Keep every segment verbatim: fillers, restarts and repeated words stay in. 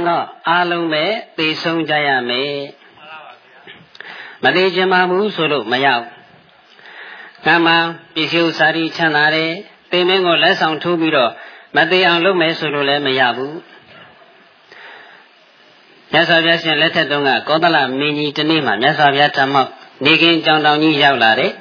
ရင်တော့အားလုံးပဲသိဆုံးကြရမယ်မသိချင်ပါဘူးဆိုလို့မရောက်ကမ္မပစ္စည်းဥစ္စာတွေချမ်းသာတယ်သိမင်းကိုလက်ဆောင်ထိုးပြီးတော့မသိအောင်လုပ်မယ်ဆိုလို့လည်းမရဘူးမြတ်စွာဘုရားရှင်လက်ထက်တုန်းကကောသလမင်းကြီးတနေ့မှမြတ်စွာဘုရားဓမ္မနေကင်းကြောင်တောင်ကြီးရောက်လာတယ်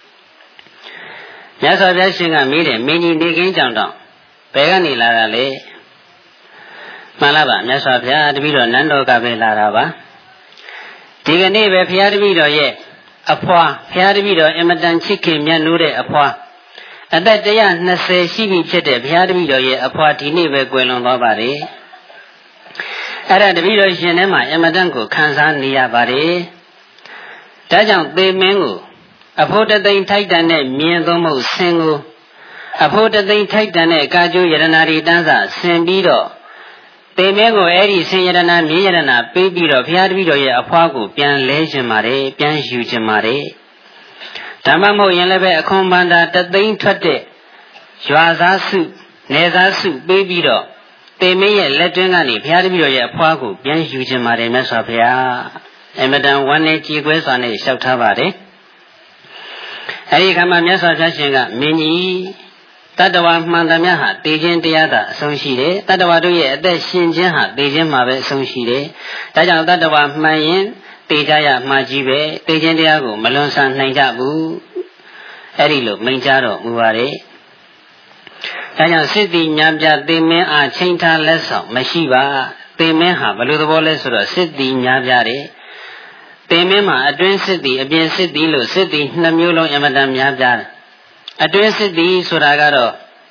မြတ်စွာဘုရားရှင်ကမေးတယ်မင်းကြီးနေကင်းကြောင်တောင်ဘယ်ကနေလာတာလဲမှန်လားပါမြတ်စွာဘုရားတပည့်တော်နန်းတော်ကပဲလာတာပါဒီကနေ့ပဲဘုရားတပည့်တော်ရဲ့အဖွာဘုရားတပည့်တော်အင်မတန်ချစ်ခင်မြတ်နိုးတဲ့အဖွာအသက်one hundred twentyရှိပြီဖြစ်တဲ့ဘုရားတပည့်တော်ရဲ့အဖွာဒီနေ့ပဲကွယ်လွန်သွားပါတယ်အဲ့ဒါတပည့်တော်ရှင်ထဲမှာအင်မတန်ကိုခံစားနေရပါတယ်ဒါကြောင့်သေမင်းကိုအဖို့တသိမ့်ထိုက်တန်တဲ့မြင်သုံးမှုဆင်ကိုအဖို့တသိမ့်ထိုက်တန်တဲ့ကာကျိုးယရနာတွေတန်းစာဆင်ပြီးတော့သေမင်းကိုအဲ့ဒီဆင်ယရနာမြင်ယရနာပေးပြီးတော့ဘုရားတပည့်တော်ရဲ့အဖွားကိုပြန်လဲခြင်းပါတယ်ပြန်ယူခြင်းပါတယ်ဓမ္မမဟုတ်ရင်လည်းပဲအခွန်ဘန္တာတသိမ့်ထွက်တဲ့ရွာသားစုနယ်သားစုပေးပြီးတော့သေမင်းရဲ့လက်တွင်းကနေဘုရားတပည့်တော်ရဲ့အဖွားကိုပြန်ယူခြင်းပါတယ်မြတ်စွာဘုရားအမတန်ဝမ်းနဲ့ကြည်ခွဲစွာနဲ့လျှောက်ထားပါတယ်အဲဒီခါမှာမြတ်စွာဘုရားရှင်ကမင်းကြီးတတ္တဝါမှန်သမျှဟာတည်ခြင်းတရားသာအဆုံးရှိတယ်တတ္တဝါတို့ရဲ့အသက်ရှင်ခြင်းဟာတည်ခြင်းမှာပဲအဆုံးရှိတယ်ဒါကြောင့်တတ္တဝါမှန်ရင်တည်ကြရမှာကြီးပဲတည်ခြင်းတရားကိုမလွန်ဆန်နိုင်ကြဘူးအဲ့ဒီလိုမိန့်ကြားတော်မူပါတယ်ဒါကြောင့်စစ်တီညာပြသေမင်းအားချိန်ထားလက်ဆောင်မရှိပါသေမင်းဟာဘယ်လိုသဘောလဲဆိုတော့စစ်တီညာပြတယ်သေမင်းမှာအတွင်းစစ်တီအပြင်စစ်တီလို့စစ်တီနှစ်မျိုးလုံးအမတန်များပြားတယ်အတွင်းစစ်တီဆိုတာကတော့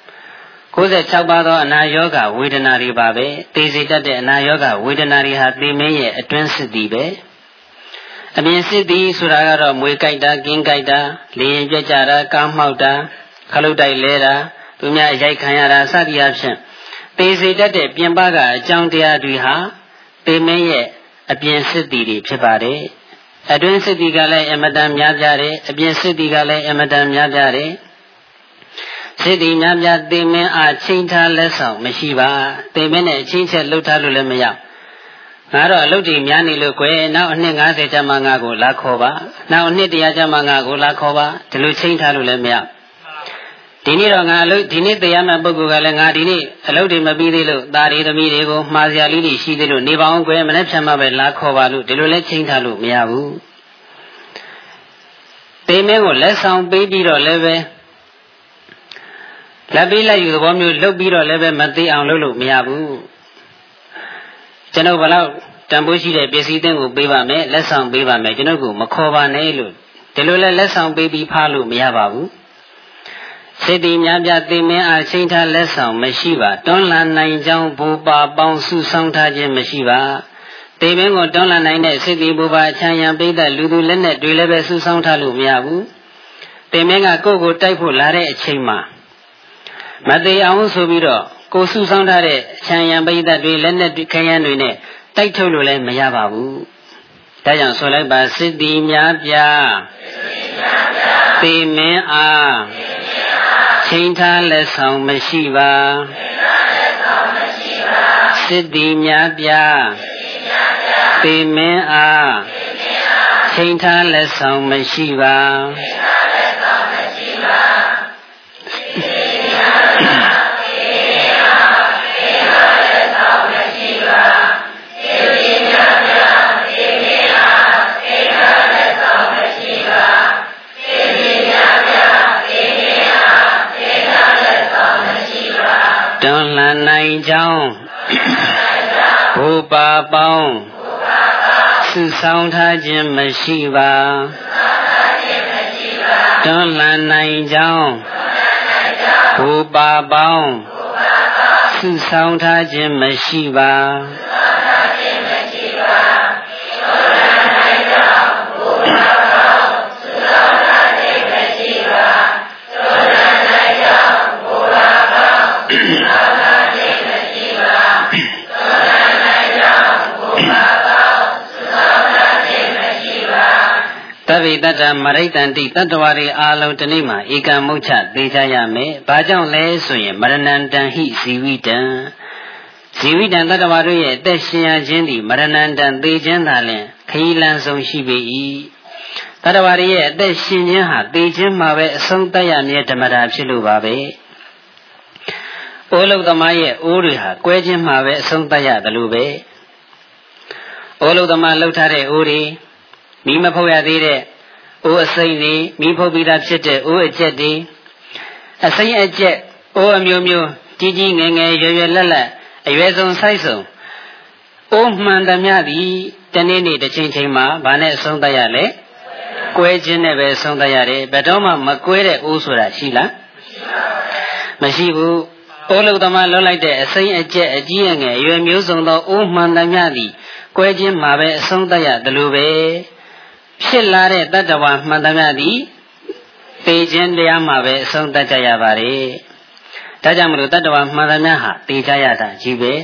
ninety-sixပါးသောအနာယောဂဝေဒနာတွေပါပဲသိစေတတ်တဲ့အနာယောဂဝေဒနာတွေဟာသေမင်းရဲ့အတွင်းစစ်တီပဲအပြင်စစ်တီဆိုတာကတော့မွေကြိုက်တာကင်းကြိုက်တာလေရင်ပြက်ကြတာကားမှောက်တာခလုတ်တိုက်လဲတာသူများရိုက်ခံရတာစသည်အဖြစ်သိစေတတ်တဲ့ပြင်ပကအကြောင်းတရားတွေဟာသေမင်းရဲ့အပြင်စစ်တီတွေဖြစ်ပါတယ်အတွင်းစစ်တီကလည်းအမတန်များပြားတယ်အပြင်စစ်တီကလည်းအမတန်များပြားတယ်စစ်တီများပြားသေမင်းအားချိန်ထားလက်ဆောင်မရှိပါသေမင်းနဲ့အချင်းချက်လှုပ်ထားလို့လည်းမရငါတော့အလုပ်တွေများနေလို့ကွယ်နောက်အနှစ်fiftyကျမှငါကိုလာခေါ်ပါနောက်အနှစ်one hundredကျမှငါကိုလာခေါ်ပါဒီလိုချိန်ထားလို့လည်းမရဒီနေ့တော့ငါအလုပ်ဒီနေ့တရားမဲ့ပုဂ္ဂိုလ်ကလည်းငါဒီနေ့အလုပ်တွေမပြီးသေးလို့သားတွေသမီးတွေကိုမှားစရာလေးတွေရှိသေးလို့နေပါအောင်ကွယ်မနေ့ဖြန်မှပဲလာခေါ်ပါလို့ဒီလိုလဲချိန်ထားလို့မရဘူးသေမင်းကိုလက်ဆောင်ပေးပြီးတော့လည်းပဲလက်ပေးလိုက်ယူသဘောမျိုးလှုပ်ပြီးတော့လည်းပဲမသိအောင်လုပ်လို့မရဘူးကျွန်တော်ဘလောက်တန်ဖိုးရှိတဲ့ပစ္စည်းသင်းကိုပေးပါမယ်လက်ဆောင်ပေးပါမယ်ကျွန်တော်ကမခေါ်ပါနဲ့လို့ဒီလိုလဲလက်ဆောင်ပေးပြီးဖားလို့မရပါဘူးစိတ်တည်များပြသေမင်းအားချိန်ထားလက်ဆောင်မရှိပါတွန်းလှန်နိုင်ကြောင်းဘူပါပေါင်းစုဆောင်ထားခြင်းမရှိပါသေမင်းကိုတွန်းလှန်နိုင်တဲ့စိတ်တည်ဘူပါအချမ်းရံပိသက်လူသူလက်နဲ့တွေလည်းပဲစုဆောင်ထားလို့မရဘူးသေမင်းကကိုယ့်ကိုတိုက်ဖို့လာတဲ့အချိန်မှာမသေးအောင်ဆိုပြီးတော့ကိုစုဆောင်ထားတဲ့အချမ်းရံပိသက်တွေလက်နဲ့ခရမ်းတွေနဲ့တိုက်ထုတ်လို့လည်းမရပါဘူးဒါကြောင့်ဆိုလိုက်ပါစိတ်တည်များပြသေမင်းအားချိန်ထားလက်ဆောင်မရှိပါစစ်တီများပြသေမင်းအားချိန်ထားလက်ဆောင်မရှိပါတွန်းလှန်နိုင်ကြောင်းဘူပါပေါင်းစုဆောင်ထားခြင်းမရှိပါတွန်းလှန်နိုင်ကြောင်းဘူပါပေါင်းစုဆောင်ထားခြင်းမရှိပါသဗ္ဗေတ္တမရိတံတိတတ္တဝါတွေအားလုံးဒီနေ့မှာဧကံမုတ်ချသေးကြရမယ်။ဘာကြောင့်လဲဆိုရင်မရဏံတံဟိဇီဝိတံဇီဝိတံတတ္တဝါတို့ရဲ့အသက်ရှင်ရခြင်းသည်မရဏံတံသေခြင်းသာလျှင်ခရီးလမ်းဆုံးရှိပေ၏တတ္တဝါရဲ့အသက်ရှင်ခြင်းဟာသေခြင်းမှာပဲအဆုံးသတ်ရမည်ဓမ္မတာဖြစ်လို့ပါပဲအိုးလုံးသမားရဲ့အိုးတွေဟာကွဲခြင်းမှာပဲအဆုံးသတ်ရတယ်လို့ပဲအိုးလုံးသမားလှုပ်ထားတဲ့အိုးတွေမိမဖုတ်ရသေးတဲ့အိုးအစိမ့်တွေမိဖုတ်ပြီးသားဖြစ်တဲ့အိုးအကျက်တွေအစိမ့်အကျက်အိုးအမျိုးမျိုးကြီးကြီးငယ်ငယ်ရွယ်ရွယ်လက်လက်အရွယ်ဆုံးဆိုက်ဆုံးအိုးမှန်သမျှသည်တနေ့နေ့တစ်ချိန်ချိန်မှာဘာနဲ့အဆုံးသတ်ရလဲကွဲခြင်းနဲ့ပဲဆုံးသတ်ရတယ်ဘယ်တော့မှမကွဲတဲ့အိုးဆိုတာရှိလားမရှိဘူးအိုးလုံးသမားလွတ်လိုက်တဲ့အစိမ့်အကျက်အကြီးအငယ်အရွယ်မျိုးစုံသောအိုးမှန်သမျှသည်ကွဲခြင်းမှာပဲအဆုံးသတ်ရတယ်လို့ပဲဖြစ်လာတဲ့တတ္တဝါမှန်သမျှသည်သေခြင်းတရားမှာပဲအဆုံးသတ်ကြရပါတယ်ဒါကြောင့်မလို့တတ္တဝါမှန်သမျှဟာသေကြရတာကြီးပဲ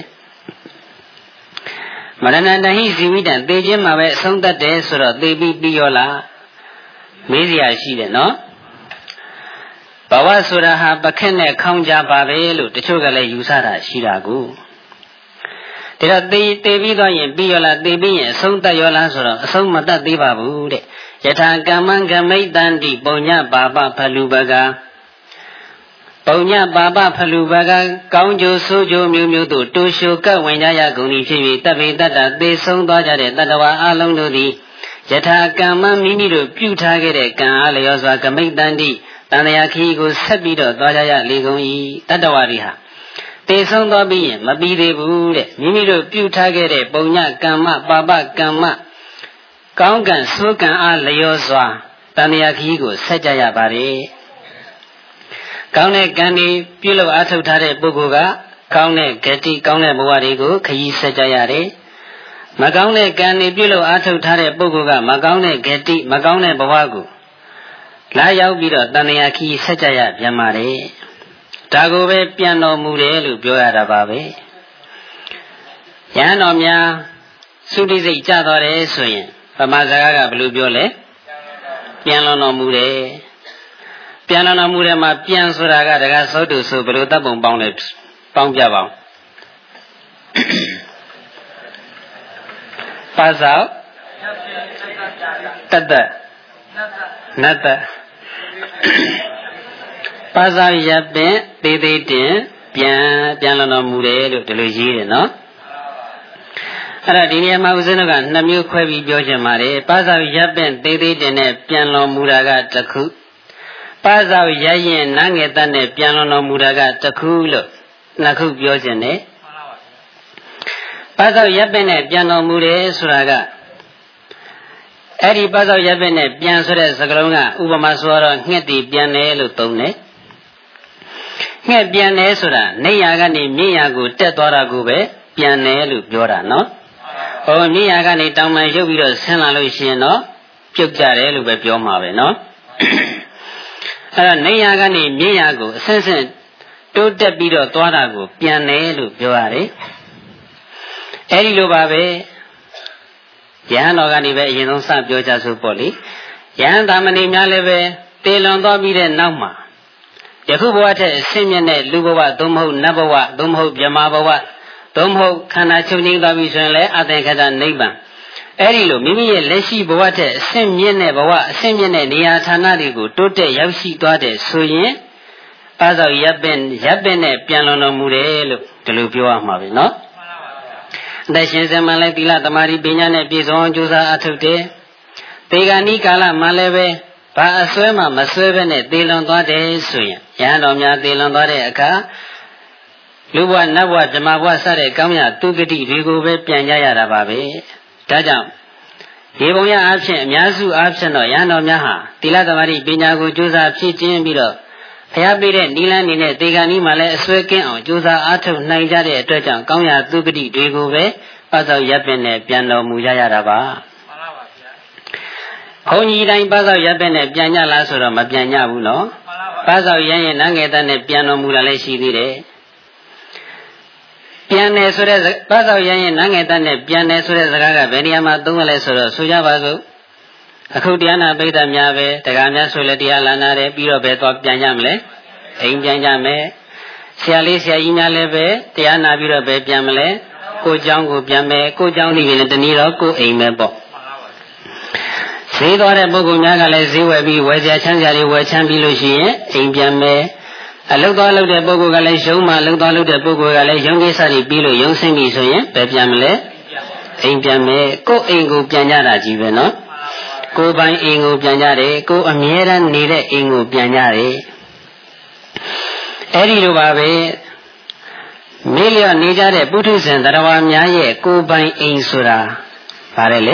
မရဏတဟိဇီဝိတံသေခြင်းမှာပဲအဆုံးသတ်တယ်ဆိုတော့သေပြီးပြီးရောလားမေးစရာရှိတယ်နော်ဘဝဆိုတာဟာပခက်နဲ့ခေါင်းကြပါပဲလို့တချို့ကလည်းယူဆတာရှိတာကိုဒါတော့သေသေပြီးတော့ရင်ပြီးရောလားသေပြီးရင်အဆုံးသတ်ရောလားဆိုတော့အဆုံးမသတ်သေးပါဘူးတဲ့ယထာကမ္မံကမိတ္တန္တိပုံညပါပဖလူပကပုံညပါပဖလူပကကောင်းကျိုးဆိုးကျိုးမျိုးမျိုးတို့တူရှုကပ်ဝင်ကြရကုန်၏ဖြစ်ပြီးတပိတ္တသေဆုံးသွားကြတဲ့တတ္တဝါအလုံးတို့သည်ယထာကမ္မမိမိတို့ပြုထားခဲ့တဲ့ကံအားလျော်စွာကမိတ္တန္တိတန်တရားခီးကိုဆက်ပြီးတော့သွားကြရလေကုန်၏တတ္တဝါတွေဟာသေဆုံးသွားပြီးရင်မပြီးသေးဘူးတဲ့မိမိတို့ပြုထားခဲ့တဲ့ပုံညကမ္မပါပကမ္မကောင်းကံဆိုးကံအားလျော်စွာတန်တရားခီးကိုဆက်ကြရပါတယ်ကောင်းတဲ့ကံတွေပြုလုပ်အားထုတ်ထားတဲ့ပုဂ္ဂိုလ်ကကောင်းတဲ့ဂတိကောင်းတဲ့ဘဝတွေကိုခရီးဆက်ကြရတယ်မကောင်းတဲ့ကံတွေပြုလုပ်အားထုတ်ထားတဲ့ပုဂ္ဂိုလ်ကမကောင်းတဲ့ဂတိမကောင်းတဲ့ဘဝကိုလာရောက်ပြီးတော့တန်တရားခီးဆက်ကြရပြန်ပါတယ်ဒါကိုပဲပြန်တော်မူတယ်လို့ပြောရတာပါပဲယဟန်တော်များသုတိစိတ်ကြတော်တယ်ဆိုရင်ဗမာစကားကဘယ်လိုပြောလဲပြန်တော်တော်မူတယ်ပြန်တော်တော်မူတယ်မှာပြန်ဆိုတာကတကားသောတုဆိုဘယ်လိုတပ်ပုံပေါင်းလဲပေါင်းပြပါဦးပါသောတတ္တနတ္တပါဇာရပင်သေးသေးတင်ပြန်ပြန်လာတော်မူတယ်လို့ဒီလိုရေးတယ်နော်အဲ့ဒါဒီနေရာမှာဦးဇင်းတို့ကနှစ်မျိုးခွဲပြီးပြောချင်ပါတယ်ပါဇာရပင်သေးသေးတင်နဲ့ပြန်တော်မူတာကတစ်ခုပါဇာရရင်နားငယ်တတ်နဲ့ပြန်တော်မူတာကတစ်ခုလို့နှစ်ခုပြောချင်တယ်ပါဇာရပင်နဲ့ပြန်တော်မူတယ်ဆိုတာကအဲ့ဒီပါဇာရပင်နဲ့ပြန်ဆိုတဲ့စကားလုံးကဥပမာဆိုတော့ငှက်တီပြန်တယ်လို့သုံးတယ်ငှက်ပြန်တယ်ဆိုတာနေရာကနေမြင့်ရာကိုတက်သွားတာကိုပဲပြန်တယ်လို့ပြောတာနော်ဟောမြင့်ရာကနေတောင်ပံရုပ်ပြီးတော့ဆင်းလာလို့ရှိရင်တော့ပြုတ်ကြတယ်လို့ပဲပြောမှာပဲနော်အဲ့တော့နေရာကနေမြင့်ရာကိုအဆင့်ဆင့်တိုးတက်ပြီးတော့သွားတာကိုပြန်တယ်လို့ပြောရတယ်အဲ့ဒီလိုပါပဲယဟန်တော်ကနေပဲအရင်ဆုံးစပြောကြဆိုပေါ့လေယဟန်သာမဏေများလည်းပဲတေလွန်သွားပြီးတဲ့နောက်မှာယခုဘဝထက်အဆင့်မြင့်တဲ့လူဘဝသို့မဟုတ်နတ်ဘဝသို့မဟုတ်ဗြဟ္မာဘဝသို့မဟုတ်ခန္ဓာချုပ်ငြိမ်းသွားပြီဆိုရင်လည်းအသင်္ခတနိဗ္ဗာန်အဲ့ဒီလိုမိမိရဲ့လက်ရှိဘဝထက်အဆင့်မြင့်တဲ့ဘဝအဆင့်မြင့်တဲ့နေရာဌာနတွေကိုတိုးတက်ရောက်ရှိသွားတဲ့ဆိုရင်ပါဇောရပ်ပင်ရပ်ပင်နဲ့ပြန်လွန်တော်မူတယ်လို့ဒီလိုပြောရမှာပဲနော်အသက်ရှင်စမှလည်းသီလသမာဓိပညာနဲ့ပြည့်စုံအောင်ကြိုးစားအထုတ်တယ်သေဂာနိကာလမှာလည်းပဲဘာအစွဲမှမစွဲဘဲနဲ့သေလွန်သွားတယ်ဆိုရင်ယဟန်တော်များသေလွန်သွားတဲ့အခါလူဘဝနတ်ဘဝဓမ္မဘဝစတဲ့ကောင်းရာသူဂတိတွေကိုပဲပြန်ကြရတာပါပဲဒါကြောင့်ဒီပုံရအဖြစ်အများစုအဖြစ်တော့ယဟန်တော်များဟာသီလသမာဓိပညာကိုကြိုးစားဖြည့်ကျင်းပြီးတော့ဖျားပေးတဲ့နိလန်းနေနဲ့သေဂာနိမှာလည်းအစွဲကင်းအောင်ကြိုးစားအားထုတ်နိုင်ကြတဲ့အတွက်ကြောင့်ကောင်းရာသူဂတိတွေကိုပဲပါသောရပ်ပင်နဲ့ပြန်တော်မူကြရတာပါမှန်ပါပါဗျာဘုန်းကြီးတိုင်းပါသောရပ်ပင်နဲ့ပြန်ကြလားဆိုတော့မပြန်ကြဘူးနော်မှန်ပါပါပါသောရရင်နန်းငယ်သားနဲ့ပြန်တော်မူတာလည်းရှိသေးတယ်ပြန်တယ်ဆိုတဲ့ပါသောရရင်နန်းငယ်သားနဲ့ပြန်တယ်ဆိုတဲ့စကားကဘယ်နေရာမှာသုံးရလဲဆိုတော့ဆိုကြပါစို့အခုတရားနာပိဋကများပဲတရားများဆိုလဲတရားလာနာတယ်ပြီးတော့ဘယ်သွားပြန်ကြမလဲအိမ်ပြန်ကြမယ်ဆရာလေးဆရာကြီးများလည်းပဲတရားနာပြီးတော့ပဲပြန်မလဲကိုเจ้าကိုပြန်မယ်ကိုเจ้าနေရင်တနည်းတော့ကိုအိမ်ပဲပေါ့ဈေးသွားတဲ့ပုဂ္ဂိုလ်များကလည်းဈေးဝယ်ပြီးဝယ်ကြချမ်းကြတွေဝယ်ချမ်းပြီးလို့ရှိရင်အိမ်ပြန်မယ်အလုတ်သွားလုတ်တဲ့ပုဂ္ဂိုလ်ကလည်းရုံးမှလုတ်သွားလုတ်တဲ့ပုဂ္ဂိုလ်ကလည်းရုံးကိစ္စတွေပြီးလို့ရုံးဆင်းပြီဆိုရင်ပဲပြန်မလဲအိမ်ပြန်မယ်ကိုအိမ်ကိုပြန်ကြတာကြီးပဲနော်ကိုပိုင်အိမ်ကိုပြန်ကြတယ်ကိုအမြဲတမ်းနေတဲ့အိမ်ကိုပြန်ကြတယ်အဲ့ဒီလိုပါပဲမေးလျော့နေကြတဲ့ပုထုဇဉ်တရားဝါများရဲ့ကိုပိုင်အိမ်ဆိုတာဗါတယ်လေ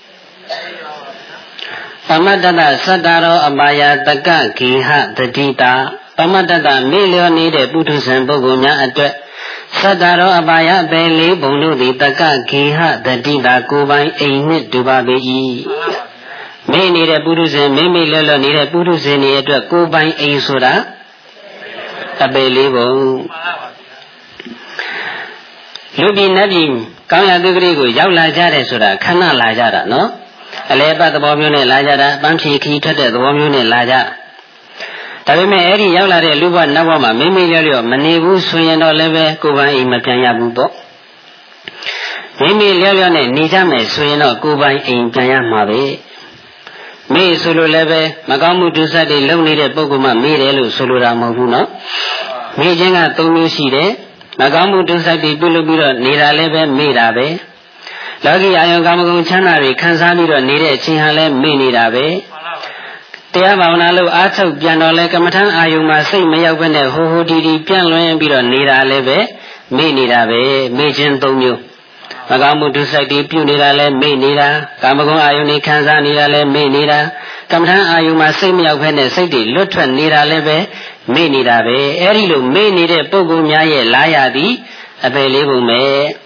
ပမတ္တတသတ္တရောအပါယတကဂေဟတတိတာပမတ္တတမေးလျော့နေတဲ့ပုထုဇဉ်ပုဂ္ဂိုလ်များအတွက်သတ္တရောအပါယပဲလေးဘုံတို့သည်တကဂေဟတတိတာကိုပိုင်အိမ်နှင့်တူပါပေ၏မေးနေတဲ့ပုထုဇဉ်မေးမေးလျော့လျော့နေတဲ့ပုထုဇဉ်တွေအတွက်ကိုပိုင်အိမ်ဆိုတာအပေလေးဘုံလူပြည်နတ်ပြည်ကောင်းရာသူကလေးကိုရောက်လာကြတယ်ဆိုတာခဏလာကြတာနော်အလဲပတ်သဘောမျိုးနဲ့လာကြတာပန်းဖြေခီးထွက်တဲ့သဘောမျိုးနဲ့လာကြဒါပေမဲ့အဲ့ဒီရောက်လာတဲ့လူဘဝနတ်ဘဝမှာမိမိလျော့လျော့မနေဘူးဆိုရင်တော့လည်းပဲကိုယ်ပိုင်အိမ်မပြန်ရဘူးပေါ့မိမိလျော့လျော့နဲ့နေကြမယ်ဆိုရင်တော့ကိုယ်ပိုင်အိမ်ပြန်ရမှာပဲမေးဆိုလို့လည်းပဲမကောင်းမှုဒုစရိုက်တွေလုပ်နေတဲ့ပုဂ္ဂိုလ်မှမေးတယ်လို့ဆိုလိုတာမဟုတ်ဘူးနော်မေးခြင်းကသုံးမျိုးရှိတယ်မကောင်းမှုဒုစရိုက်တွေပြုလုပ်ပြီးတော့နေတာလည်းပဲမေ့တာပဲလောကီအာယုံကာမဂုဏ်ချမ်းသာတွေခံစားပြီးတော့နေတဲ့အချိန်ဟာလည်းမေ့နေတာပဲတရားဘာဝနာလို့အားထုတ်ပြန်တော့လဲကမ္မထံအာယုံမှာစိတ်မရောက်ဘဲနဲ့ဟိုဟိုတီတီပြန့်လွင်ပြီးတော့နေတာလည်းပဲမေ့နေတာပဲမေ့ခြင်းသုံးမျိုးမကောင်းမှုဒုစရိုက်တွေပြုနေတာလည်းမေ့နေတာကာမဂုဏ်အာယုံတွေခံစားနေတာလည်းမေ့နေတာကမ္မထံအာယုံမှာစိတ်မရောက်ဘဲနဲ့စိတ်တွေလွတ်ထွက်နေတာလည်းပဲမေ့နေတာပဲအဲ့ဒီလိုမေ့နေတဲ့ပုဂ္ဂိုလ်များရဲ့လာရသည်အပေလေးပုံပဲ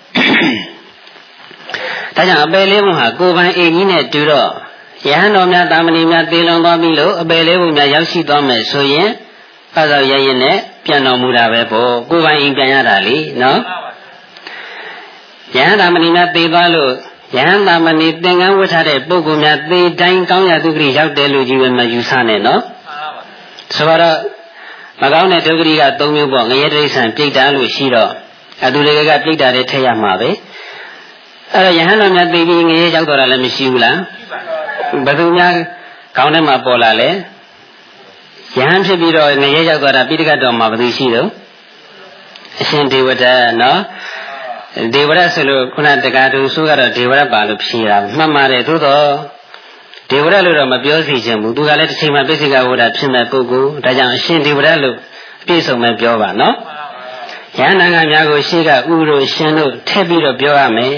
ဒါကြောင့်အပေလေးပုံဟာကိုယ်ပိုင်အိမ်ကြီးနဲ့တူတော့ယဟန်တော်များတာမဏိများသေလွန်သွားပြီလို့အပေလေးပုံများရောက်ရှိသွားမယ်ဆိုရင်ဖတ်တော်ရရင်နဲ့ပြန်တော်မူတာပဲပေါ့ကိုယ်ပိုင်အိမ်ပြန်ရတာလေနော်ယဟန်တာမဏိများသေသွားလို့ယဟန်တာမဏိသင်္ကန်းဝတ်ထားတဲ့ပုဂ္ဂိုလ်များသေတိုင်းကောင်းရာသူကလေးရောက်တယ်လို့ကြီးပဲမယူဆနဲ့နော်ဆိုတော့မကောင်းတဲ့ဒုက္ခရီက၃မျိုးပေါ့ငရဲတိရစ္ဆာန်ပြိတ္တာလို့ရှိတော့အတူတွေကပြိတ္တာတွေထည့်ရမှာပဲအဲ့တော့ယဟန်တော်များသိပြီးငရဲရောက်တော့တာလည်းမရှိဘူးလားဘယ်သူများခေါင်းထဲမှာပေါ်လာလဲယဟန်ဖြစ်ပြီးတော့ငရဲရောက်တော့တာပိဋကတ်တော်မှာဘယ်သူရှိတော့အရှင်ဒေဝဒတ်နော်ဒေဝရတ်ဆိုလို့ခုနတက္ကတူဆိုကတော့ဒေဝရတ်ပါလို့ဖြေတာမှတ်ပါတယ်သို့တော့ဒေဝရတ်လို့တော့မပြောစီခြင်းဘူးသူကလည်းတစ်ချိန်မှာပိစိကဝဒဖြစ်မဲ့ပုဂ္ဂိုလ်ဒါကြောင့်အရှင်ဒေဝရတ်လို့အပြည့်စုံပဲပြောပါနော်ယဟန်နာကများကိုရှေ့ကဥတို့ရှင်တို့ထည့်ပြီးတော့ပြောရမယ်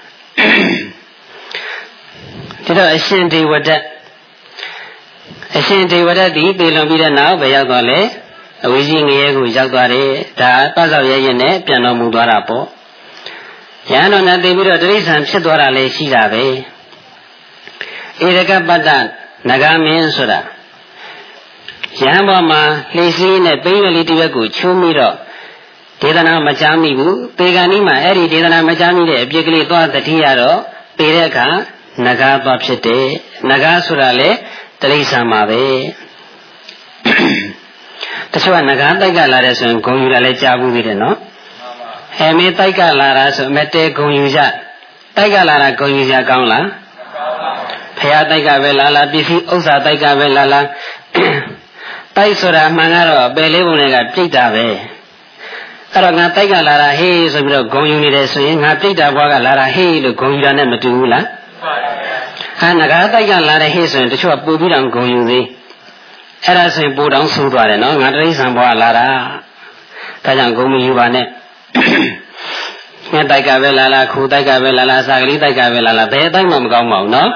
ဒီတော့အရှင်ဒေဝဒတ်အရှင်ဒေဝဒတ်ဒီပြေလွန်ပြီးတဲ့နောက်ပဲရောက်သွားလေအဝိဇ္ဇငရဲကိုရောက်သွားတယ်ဒါပတ်စောက်ရဲရင်နဲ့ပြန်တော်မူသွားတာပေါ့ယဟန်တော်နဲ့သိပြီးတော့တိရစ္ဆာန်ဖြစ်သွားတာလည်းရှိတာပဲဧရကပတ္တနဂမင်းဆိုတာယဟန်ဘောမှာလှေစည်းနဲ့ပိန်းကလေးတစ်ရက်ကိုချိုးမိတော့ဒေသနာမချမ်းမိဘူးပေကံဤမှာအဲ့ဒီဒေသနာမချမ်းမိတဲ့အပြစ်ကလေးသွားတတိရတော့ပေတဲ့အခါနဂါသွားဖြစ်တယ်နဂါဆိုတာလေတိရစ္ဆာန်ပါပဲတချို့ကနဂါတိုက်ကလာတဲ့ဆိုရင်ဂုံယူတာလည်းကြားဘူးသေးတယ်နော်အဲမေတိုက်ကလာတာဆိုမတဲဂုံယူကြတိုက်ကလာတာဂုံယူကြကောင်းလားဖရာတိုက်ကပဲလာလာပစ္စည်းဥစ္စာတိုက်ကပဲလာလာတိုက်ဆိုတာမှန်ကတော့အပယ်လေးပုံတွေကပြိတ္တာပဲအဲ့တော့ငါတိုက်ကလာတာဟေးဆိုပြီးတော့ဂုံယူနေတယ်ဆိုရင်ငါပြိတ္တာဘွားကလာတာဟေးလို့ဂုံယူတာနဲ့မတူဘူးလားဟာငါတိုက်ကလာတယ်ဟေးဆိုရင်တချို့ကပူပြီးတော့ဂုံယူသေးအဲ့ဒါဆိုရင်ပူတောင်ဆိုးသွားတယ်နော်ငါတိရစ္ဆာန်ဘွားလာတာဒါကြောင့်ဂုံမယူပါနဲ့ငါတိုက်ကပဲလာလာခူတိုက်ကပဲလာလာစာကလေးတိုက်ကပဲလာလာဘယ်တိုက်မှမကောင်းပါဘူးနော်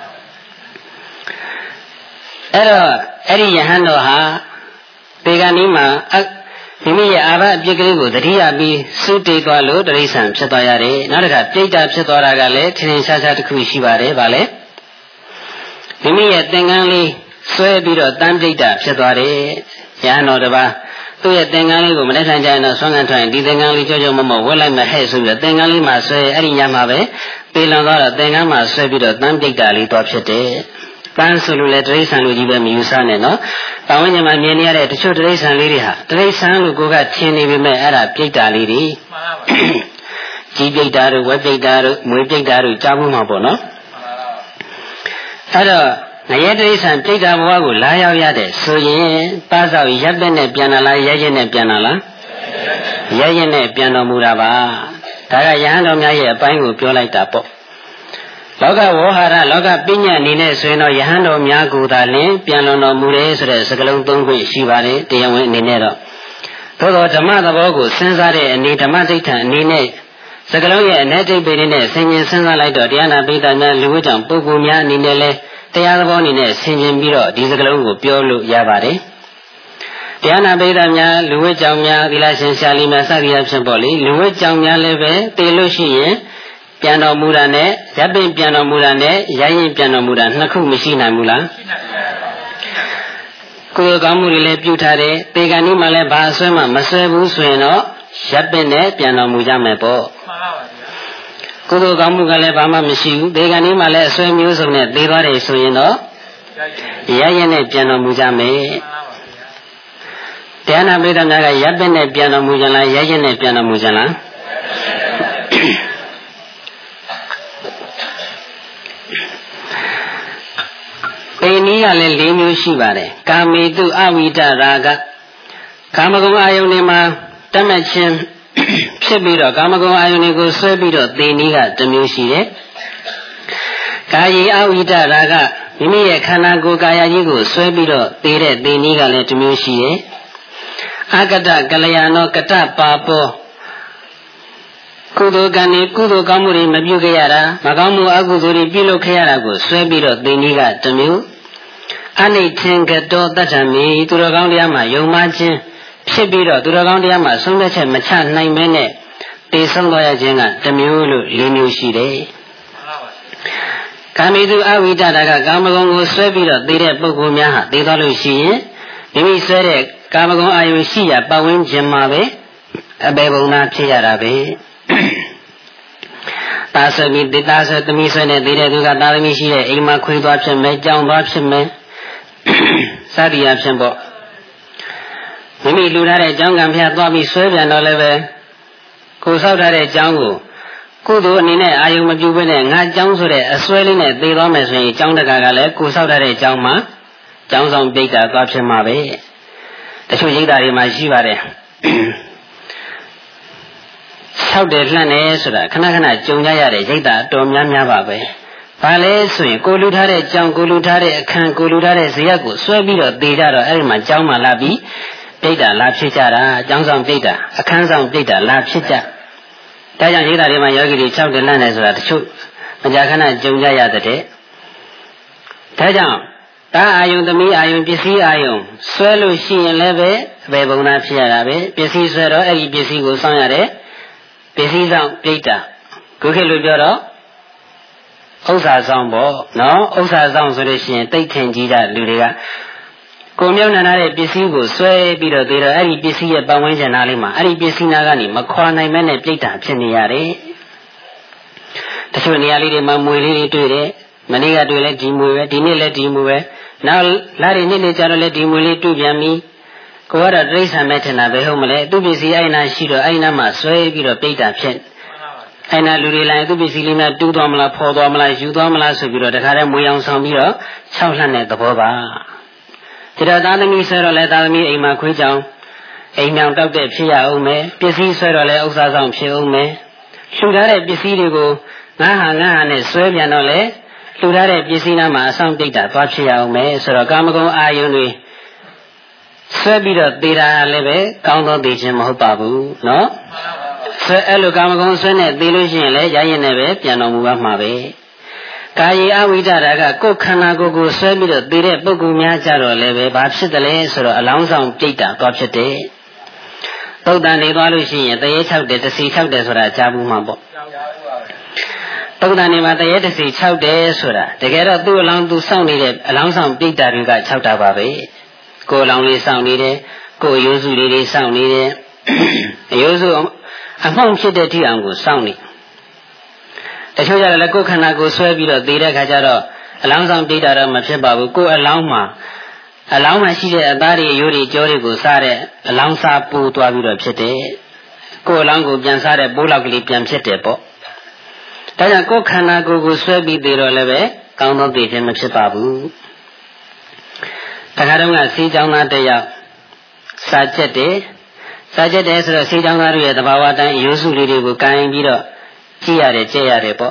အဲ့တော့အဲ့ဒီယဟန်တော်ဟာဒေဂန်ဤမှာမိမိရဲ့အာဘအပြစ်ကလေးကိုတတိယပြီးစုတည်သွားလို့တရိစ္ဆာန်ဖြစ်သွားရတယ်နောက်တစ်ခါပြိတ္တာဖြစ်သွားတာကလည်းထင်ထင်ရှားရှားတစ်ခုရှိပါတယ်ဗာလေမိမိရဲ့သင်္ကန်းလေးဆွဲပြီးတော့တန်ပြိတ္တာဖြစ်သွားတယ်ယဟန်တော်တစ်ပါးသူ့ရဲ့သင်္ကန်းလေးကိုမနေ့ကကြရင်တော့ဆွမ်းခံထွက်ရင်ဒီသင်္ကန်းလေးကြောကြောမမောဝက်လိုက်မှဟဲ့ဆိုပြီးတော့သင်္ကန်းလေးမှာဆွဲအဲ့ဒီညမှာပဲပေလွန်သွားတော့သင်္ကန်းမှာဆွဲပြီးတော့တန်ပြိတ္တာလေးသွားဖြစ်တယ်ပန်းဆိုလို့လည်းတရိษံလူကြီးပဲမယူဆနဲ့နော်။ပတ်ဝန်းကျင်မှာမြင်နေရတဲ့တချို့တရိษံလေးတွေဟာတရိษံလို့ကိုကထင်နေပေမဲ့အဲ့ဒါပြိတ္တာလေးတွေမှန်ပါပါကြီးပြိတ္တာတို့ဝက်ပြိတ္တာတို့မွေပြိတ္တာတို့ကြားဖို့မှာပေါ့နော်အဲ့တော့ငရဲတရိษံပြိတ္တာဘဝကိုလာရောက်ရတဲ့ဆိုရင်ပါးစောက်ရပ်တဲ့နဲ့ပြန်လာလားရဲရင်နဲ့ပြန်လာလားရဲရင်နဲ့ပြန်တော်မူတာပါဒါကယဟန်တော်များရဲ့အပိုင်းကိုပြောလိုက်တာပေါ့လောကဝေါဟာရလောကပညာအနေနဲ့ဆိုရင်တော့ယဟန်တော်များကိုသာလင်ပြန်လွန်တော်မူတယ်ဆိုတဲ့စကားလုံးသုံးခုရှိပါတယ်တရားဝင်အနေနဲ့တော့သို့သောဓမ္မသဘောကိုစဉ်းစားတဲ့အနေဓမ္မဒိဋ္ဌံအနေနဲ့စကားလုံးရဲ့အ내ဒိဋ္ဌိနဲ့ဆင်ခြင်စဉ်းစားလိုက်တော့တရားနာပိဋကများလူဝိကြောင့်ပုဂ္ဂိုလ်များအနေနဲ့လဲတရားသဘောအနေနဲ့ဆင်ခြင်ပြီးတော့ဒီစကားလုံးကိုပြောလို့ရပါတယ်တရားနာပိဋကများလူဝိကြောင့်များသီလရှင်ရှာလီများစသည်အဖြစ်ပေါ့လေလူဝိကြောင့်များလည်းပဲတည်လို့ရှိရင်ပြန်တော်မူတာနဲ့ရပ်ပင်ပြန်တော်မူတာနဲ့ရိုင်းရင်ပြန်တော်မူတာနှစ်ခုမရှိနိုင်ဘူးလားရှိနိုင်ပါဘူးကိုယ်ကောင်းမှုတွေလည်းပြုထားတယ်တေကံဒီမှာလည်းဘာအစွဲမှမစွဲဘူးဆိုရင်တော့ရပ်ပင်နဲ့ပြန်တော်မူကြမယ်ပေါ့မှန်ပါပါကိုယ်ကိုကောင်းမှုကလည်းဘာမှမရှိဘူးတေကံဒီမှာလည်းအစွဲမျိုးစုံနဲ့သေသွားတယ်ဆိုရင်တော့ရိုင်းရင်နဲ့ပြန်တော်မူကြမယ်တရားနာပိဋကများကရပ်ပင်နဲ့ပြန်တော်မူကြလားရိုင်းရင်နဲ့ပြန်တော်မူကြလားပေနည်းကလည်း၄မျိုးရှိပါတယ်ကာမေတုအဝိဒရာဂကာမဂုဏ်အာယုန်တွေမှာတတ်မှတ်ခြင်းဖြစ်ပြီးတော့ကာမဂုဏ်အာယုန်တွေကိုဆွဲပြီးတော့သေနည်းကတစ်မျိုးရှိတယ်ကာယေအဝိဒရာဂမိမိရဲ့ခန္ဓာကိုယ်ကာယကြီးကိုဆွဲပြီးတော့သေတဲ့သေနည်းကလည်းတစ်မျိုးရှိတယ်အကတကလျာဏောကတပါပောကုသိုလ်ကံတွေကုသိုလ်ကောင်းမှုတွေမပြုခဲ့ရတာမကောင်းမှုအကုသိုလ်တွေပြုလုပ်ခဲ့ရတာကိုဆွဲပြီးတော့သိနည်းကတစ်မျိုးအနိဋ္ဌင်ကတောတတ္ထမိသူတော်ကောင်းတရားမှာယုံမှခြင်းဖြစ်ပြီးတော့သူတော်ကောင်းတရားမှာဆုံးဖြတ်ချက်မချနိုင်မဲနဲ့သိဆုံးသွားရခြင်းကတစ်မျိုးလို့၄မျိုးရှိတယ်ကာမိတုအဝိဒတာကကာမဂုဏ်ကိုဆွဲပြီးတော့သိတဲ့ပုဂ္ဂိုလ်များဟာသိသွားလို့ရှိရင်မိမိဆွဲတဲ့ကာမဂုဏ်အာယုရှိရာပတ်ဝန်းကျင်မှာပဲအပေပုံနာဖြစ်ရတာပဲသာသမိတိတာသသမီးဆွဲနဲ့တည်တဲ့သူကသာသမီရှိတဲ့အိမ်မှာခွေးသွားဖြစ်မယ်ကြောင်သွားဖြစ်မယ်စသည်အဖြစ်ပေါ့မိမိလူထားတဲ့ကြောင်ကံဖျားသွားပြီးဆွဲပြန်တော့လည်းပဲကိုဆောက်ထားတဲ့ကြောင်ကိုကုသိုလ်အနေနဲ့အာယုံမပြုဘဲနဲ့ငါကြောင်ဆိုတဲ့အစွဲလေးနဲ့သေသွားမယ်ဆိုရင်ကြောင်တကာကလည်းကိုဆောက်ထားတဲ့ကြောင်မှာကြောင်ဆောင်ပိတ်တာသွားဖြစ်မှာပဲတချို့ရိပ်သာတွေမှာရှိပါတယ်ဆောက်တယ်လှမ်းတယ်ဆိုတာခဏခဏကြုံကြရတဲ့ရိပ်သာအတော်များများပါပဲ။ဘာလဲဆိုရင်ကိုလူထားတဲ့ကြောင်ကိုလူထားတဲ့အခန်းကိုလူထားတဲ့ဇရပ်ကိုဆွဲပြီးတော့သေကြတော့အဲ့ဒီမှာကြောင်မှလာပြီးပြိတ္တာလာဖြစ်ကြတာကြောင်ဆောင်ပြိတ္တာအခန်းဆောင်ပြိတ္တာလာဖြစ်ကြ။ဒါကြောင့်ရိပ်သာတွေမှာယောဂီတွေဆောက်တယ်လှမ်းတယ်ဆိုတာတချို့မကြာခဏကြုံကြရတဲ့တဲ့။ဒါကြောင့်တာအာယုံသမီးအာယုံပစ္စည်းအာယုံဆွဲလို့ရှိရင်လည်းပဲအပေပုံနာဖြစ်ရတာပဲပစ္စည်းဆွဲတော့အဲ့ဒီပစ္စည်းကိုစောင့်ရတဲ့ပစ္စည်းဆောင်ပြိတ္တာခုခေတ်လိုပြောတော့ဥစ္စာဆောင်ပေါ့နော်ဥစ္စာဆောင်ဆိုလို့ရှိရင်တိတ်ထင်ကြီးတဲ့လူတွေကကိုမြောက်နာတဲ့ပစ္စည်းကိုဆွဲပြီးတော့သေးတော့အဲ့ဒီပစ္စည်းရဲ့ပတ်ဝန်းကျင်သားလေးမှာအဲ့ဒီပစ္စည်းနာကနေမခွာနိုင်မဲနဲ့ပြိတ္တာဖြစ်နေရတယ်တချို့နေရာလေးတွေမှာမွေလေးတွေတွေ့တယ်မနေ့ကတွေ့လဲဒီမွေပဲဒီနေ့လဲဒီမွေပဲနောက်လာတွေနေ့နေ့ကျတော့လဲဒီမွေလေးတွေ့ပြန်ပြီကိုကတော့တိရစ္ဆာန်မဲ့ထင်တာပဲဟုတ်မလဲသူပစ္စည်းအိုင်နာရှိတော့အိုင်နာမှာဆွဲပြီးတော့ပြိတ္တာဖြစ်အိုင်နာလူတွေလိုက်သူပစ္စည်းလေးနဲ့တူးသွားမလားဖော်သွားမလားယူသွားမလားဆိုပြီးတော့တခါတည်းမွေအောင်ဆောင်ပြီးတော့ခြောက်လှမ်းတဲ့သဘောပါဒီတော့သားသမီးဆွဲတော့လဲသားသမီးအိမ်မှာခွေးကြောင်အိမ်မြောင်တောက်တဲ့ဖြစ်ရအောင်မယ်ပစ္စည်းဆွဲတော့လဲဥစ္စာဆောင်ဖြစ်အောင်မယ်လှူထားတဲ့ပစ္စည်းတွေကိုငါဟာငါဟာနဲ့ဆွဲပြန်တော့လဲလှူထားတဲ့ပစ္စည်းနာမှာအဆောင်ပြိတ္တာသွားဖြစ်ရအောင်မယ်ဆိုတော့ကာမဂုဏ်အာယုန်တွေဆွဲပြီးတော့သေတာလည်းပဲကောင်းသောသေခြင်းမဟုတ်ပါဘူးနော်ဆွဲအဲ့လိုကာမဂုဏ်ဆွဲနဲ့သေလို့ရှိရင်လည်းရရင်နဲ့ပဲပြန်တော်မူပါမှာပဲကာယေအဝိဒရာကကိုယ်ခန္ဓာကိုယ်ကိုဆွဲပြီးတော့သေတဲ့ပုဂ္ဂိုလ်များကြတော့လည်းပဲဘာဖြစ်တယ်လဲဆိုတော့အလောင်းဆောင်ပြိတ္တာသွားဖြစ်တယ်သုတ်တန်နေသွားလို့ရှိရင်တရေ၆တယ်တစီ၆တယ်ဆိုတာကြားဘူးမှာပေါ့သုတ်တန်နေမှာတရေတစီ၆တယ်ဆိုတာတကယ်တော့သူ့အလောင်းသူစောင့်နေတဲ့အလောင်းဆောင်ပြိတ္တာတွေက၆တာပါပဲကိုယ်လောင်လေးစောင့်နေတယ်ကိုယ်ရိုးစုလေးလေးစောင့်နေတယ်အရိုးစုအမှောင်ဖြစ်တဲ့ထိအောင်ကိုစောင့်နေတချို့ကြတယ်လည်းကိုယ်ခန္ဓာကိုယ်ဆွဲပြီးတော့သေတဲ့ခါကျတော့အလောင်းဆောင်ပြိတ္တာတော့မဖြစ်ပါဘူးကိုယ်အလောင်းမှာအလောင်းမှာရှိတဲ့အသားတွေရိုးတွေကြောတွေကိုစားတဲ့အလောင်းစားပိုးသွားပြီးတော့ဖြစ်တယ်ကိုယ်အလောင်းကိုပြန်စားတဲ့ပိုးလောက်ကလေးပြန်ဖြစ်တယ်ပေါ့ဒါကြောင့်ကိုယ်ခန္ဓာကိုယ်ကိုဆွဲပြီးသေးတော့လည်းပဲကောင်းသောသိခြင်းမဖြစ်ပါဘူးတခါတော့ကစီးကြောင်းသားတယောက်စာကျက်တယ်စာကျက်တယ်ဆိုတော့စီးကြောင်းသားတို့ရဲ့သဘာဝတိုင်းအယိုးစုလေးတွေကိုကိုင်ပြီးတော့ကြည့်ရတယ်ကြည့်ရတယ်ပေါ့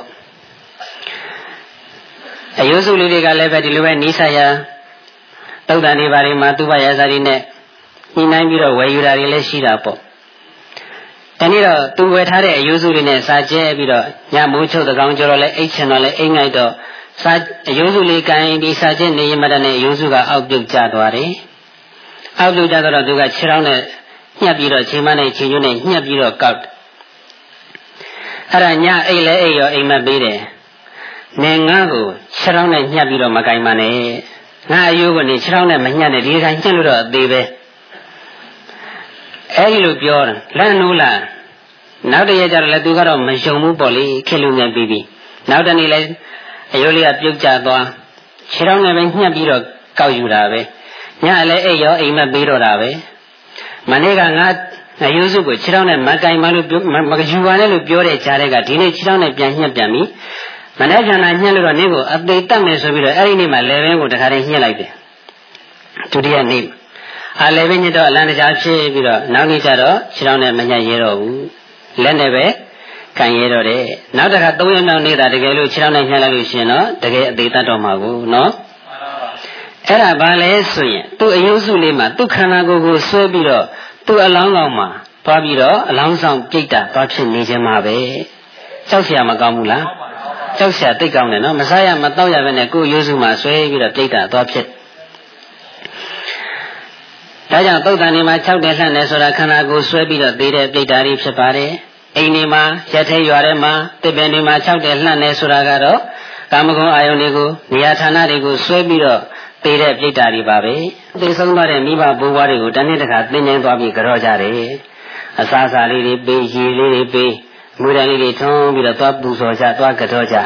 အယိုးစုလေးတွေကလည်းပဲဒီလိုပဲနိစ္စရာတုတ်တန်တွေဘာတွေမှာသူ့ဘာရာဇာတွေနဲ့ညှိနှိုင်းပြီးတော့ဝယ်ယူတာတွေလည်းရှိတာပေါ့တနေ့တော့သူဝယ်ထားတဲ့အယိုးစုတွေနဲ့စာကျဲပြီးတော့ညမိုးချုပ်တကောင်ကျော်တော့လဲအိတ်ချင်တော့လဲအိမ်ငိုက်တော့စာအယိုးစုလေးကိုင်ပြီးစာကျဲနေရမတဲ့နဲ့အယိုးစုကအောက်ပြုတ်ကျသွားတယ်အောက်ပြုတ်ကျတော့သူကခြေထောက်နဲ့ညှက်ပြီးတော့ခြေမနဲ့ခြေညွှန်းနဲ့ညှက်ပြီးတော့ကောက်အဲ့ဒါညအိတ်လဲအိတ်ရောအိမ်မက်ပေးတယ်နေငါ့ကိုခြေထောက်နဲ့ညှက်ပြီးတော့မကင်ပါနဲ့ငါအယိုးကိုနေခြေထောက်နဲ့မညှက်နဲ့ဒီတိုင်းညှက်လို့တော့အသေးပဲအဲ့ဒီလိုပြောတယ်လက်နိုးလာနောက်တရက်ကျတော့လည်းသူကတော့မယုံဘူးပေါ့လေခက်လို့မြန်ပြီးပြီနောက်တနေ့လည်းအယိုးလေးကပြုတ်ကျသွားခြေထောက်နဲ့ပဲညှက်ပြီးတော့ကောက်ယူတာပဲညလည်းအိတ်ရောအိမ်မက်ပေးတော့တာပဲမနေ့ကငါအယိုးစုကိုခြေထောက်နဲ့မကင်မလို့မကယူပါနဲ့လို့ပြောတဲ့ကြားတဲ့ကဒီနေ့ခြေထောက်နဲ့ပြန်ညှက်ပြန်ပြီမနေ့ကနာညှက်လို့တော့နေ့ကိုအသေးတတ်မယ်ဆိုပြီးတော့အဲ့ဒီနေ့မှလေဘင်းကိုတခါတည်းညှက်လိုက်တယ်ဒုတိယနေ့အလေဘင်းညှက်တော့အလံတကြားဖြစ်ပြီးတော့နောက်နေ့ကျတော့ခြေထောက်နဲ့မညှက်ရဲတော့ဘူးလက်နဲ့ပဲကန်ရဲတော့တယ်နောက်တစ်ခါသုံးရက်နောက်နေတာတကယ်လို့ခြေထောက်နဲ့ညှက်လိုက်လို့ရှိရင်တော့တကယ်အသေးတတ်တော့မှာကိုနော်အဲ့ဒါဘာလဲဆိုရင်သူ့အယုစုလေးမှာသူ့ခန္ဓာကိုယ်ကိုဆွဲပြီးတော့သူ့အလောင်းကောင်မှာသွားပြီးတော့အလောင်းဆောင်ပြိတ္တာသွားဖြစ်နေခြင်းမှာပဲကြောက်เสียမကောင်းဘူးလားကြောက်เสียသိကောင်းတယ်နော်မစားရမတော့ရပဲနဲ့ကိုယ်ရိုးစုမှာဆွဲပြီးတော့ပြိတ္တာသွားဖြစ်ဒါကြောင့်သုတ်တန်ဒီမှာ၆တယ်လှန့်တယ်ဆိုတာခန္ဓာကိုယ်ဆွဲပြီးတော့သေးတဲ့ပြိတ္တာတွေဖြစ်ပါတယ်အိမ်ဒီမှာရက်ထဲရွာထဲမှာတစ်ပင်ဒီမှာ၆တယ်လှန့်တယ်ဆိုတာကတော့ကာမဂုဏ်အာယုန်တွေကိုနေရာဌာနတွေကိုဆွဲပြီးတော့သေးတဲ့ပြိတ္တာတွေပါပဲသိဆုံးသွားတဲ့မိဘဘိုးဘွားတွေကိုတနေ့တခါသင်ကျင်းသွားပြီးကြောကြတယ်အစာစာလေးတွေပေးရေလေးတွေပေးမွေးတန်လေးတွေထုံးပြီးတော့သွားပူဇော်ကြသွားကြောကြ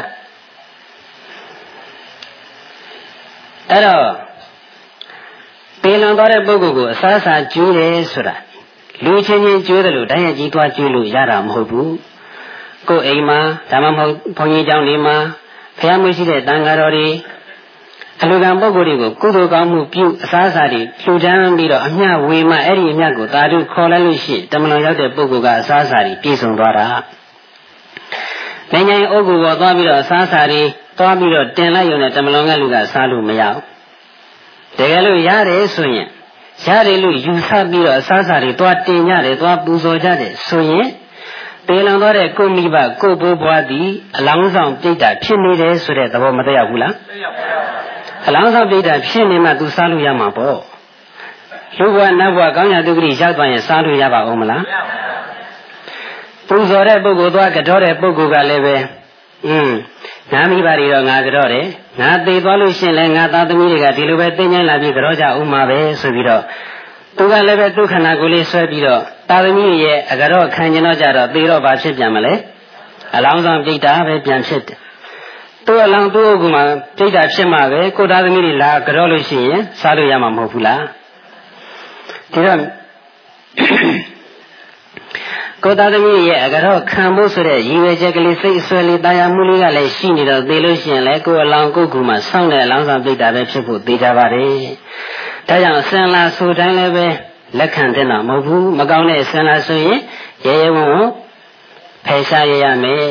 အဲ့တော့ပေလွန်သွားတဲ့ပုဂ္ဂိုလ်ကိုအစာစာကျိုးတယ်ဆိုတာလူချင်းချင်းကျိုးတယ်လို့တိုင်းရကြီးသွားကျိုးလို့ရတာမဟုတ်ဘူးကိုယ်အိမ်မှာဒါမှမဟုတ်ဘုန်းကြီးကျောင်းတွေမှာဘုရားမွေးရှိတဲ့တန်ဃာတော်တွေအလူကံပုဂ္ဂိုလ်တွေကိုကုသိုလ်ကောင်းမှုပြုအစားအစာတွေလှူဒန်းပြီးတော့အမျှဝေမှအဲ့ဒီအမျှကိုသာဓုခေါ်လိုက်လို့ရှိရင်တမလွန်ရောက်တဲ့ပုဂ္ဂိုလ်ကအစားအစာတွေပြည့်စုံသွားတာ။နိုင်ငံအုပ်ကူပေါ်သွားပြီးတော့အစားအစာတွေသွားပြီးတော့တင်လိုက်ရုံနဲ့တမလွန်ကလူကစားလို့မရဘူး။တကယ်လို့ရတယ်ဆိုရင်ရတယ်လို့ယူဆပြီးတော့အစားအစာတွေသွားတင်ကြတယ်သွားပူဇော်ကြတယ်ဆိုရင်ပေလွန်သွားတဲ့ကိုမိဘကိုဘိုးဘွားသည်အလောင်းဆောင်ပြိတ္တာဖြစ်နေတယ်ဆိုတဲ့သဘောမတည့်ရောက်ဘူးလား။တည့်ရောက်ပါဘူး။အလောင်းဆောင်ပြိတ္တာဖြစ်နေမှသူစားလို့ရမှာပေါ့လူဘဝနတ်ဘဝကောင်းရာဒုက္ခတွေရောက်သွားရင်စားလို့ရပါဦးမလားပူဇော်တဲ့ပုဂ္ဂိုလ်သွားကြောတဲ့ပုဂ္ဂိုလ်ကလည်းပဲอืมငါမိဘတွေတော့ငါကြောတယ်ငါသေသွားလို့ရှင်လဲငါသားသမီးတွေကဒီလိုပဲသိဉ္ဇင်းလာပြီးကြောကြဦးမှာပဲဆိုပြီးတော့သူကလည်းပဲဒုက္ခနာကိုလေးဆွဲပြီးတော့သားသမီးရဲ့အကြောခံကျင်တော့ကြတော့သေတော့ဘာဖြစ်ပြန်မလဲအလောင်းဆောင်ပြိတ္တာပဲပြန်ဖြစ်တယ်သူ့အလောင်းသူ့အကူမှာပြိတ္တာဖြစ်မှာပဲကိုသားသမီးတွေလာကြောလို့ရှိရင်စားလို့ရမှာမဟုတ်ဘူးလားဒီတော့ကိုသားသမီးရဲ့အကြောခံဖို့ဆိုတဲ့ရည်ရွယ်ချက်ကလေးစိတ်အစွဲလေးတာယာမှုလေးကလည်းရှိနေတော့သေလို့ရှိရင်လည်းကိုယ်အလောင်းကိုယ်ကူမှာစောင့်တဲ့အလောင်းဆောင်ပြိတ္တာပဲဖြစ်ဖို့သေကြပါတယ်ဒါကြောင့်ဆင်လာဆိုတိုင်းလည်းပဲလက်ခံတဲ့တာမဟုတ်ဘူးမကောင်းတဲ့ဆင်လာဆိုရင်ရဲရဲဝံ့ဝံ့ဖယ်ရှားရရမယ်